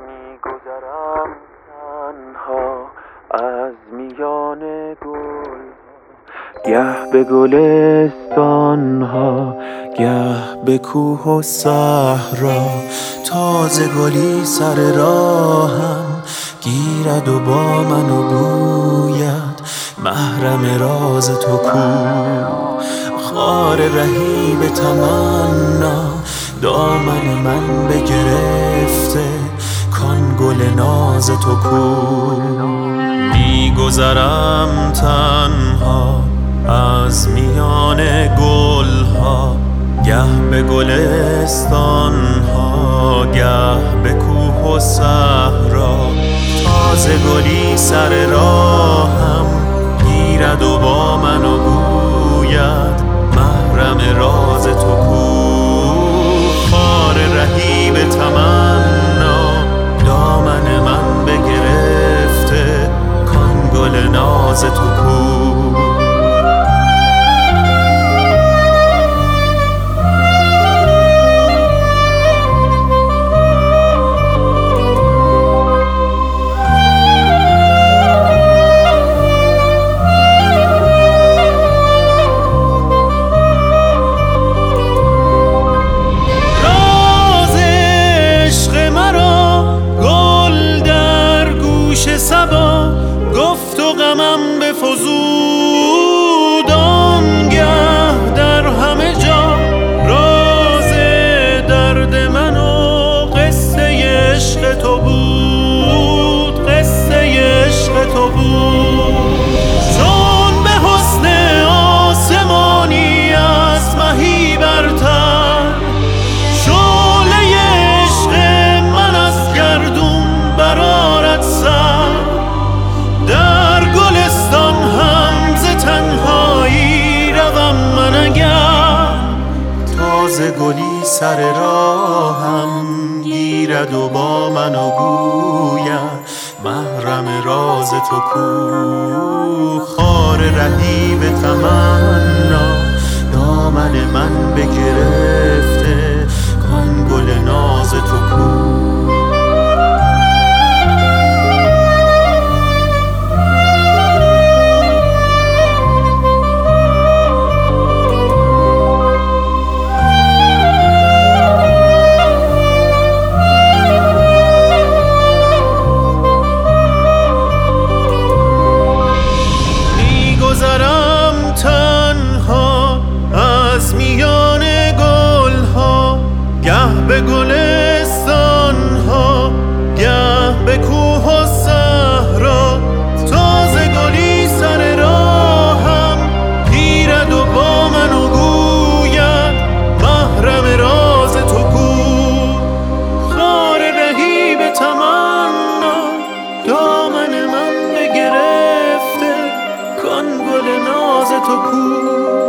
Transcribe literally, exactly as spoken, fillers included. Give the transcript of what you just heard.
میگذرم تنها از میان گل، گه به گلستان ها، گه به کوه و صحرا. تازه گلی سر راهم گیرد و با من و گوید محرم راز تو کو. خار رهی به تمنا دامن من بگرفته، کان گل ناز تو کو. میگذرم تنها از میان گل ها، گه به گلستان ها، گه به کوه و صحرا. تازه گلی سر راهم گیرد و با من و گوید محرم راز تو کو. خار رهی به تمنا دامن من بگرفته، کان گل ناز تو کو. گفت و غمم بفزود آنگه در همه جا، راز درد من و قصه عشق تو بود، قصه عشق تو بود. چون به حسن آسمانی از مهی برتر، شعله عشق من از گردون برآرد سر. در گلستان هم ز تنهایی روم من اگر، تازه گلی سر راهم گیرد و با من و گوید محرم راز تو کو. خار رهی به تمنا دامن من بگرفته، کان گل ناز تو کو. از میان گل ها، گه به گلستان ها، گه به کوه و صحرا. تازه گلی سر راهم گیرد و با من و گوید محرم راز تو کو. خار رهی به تمنا دامن من بگرفته، کان گل ناز تو کو.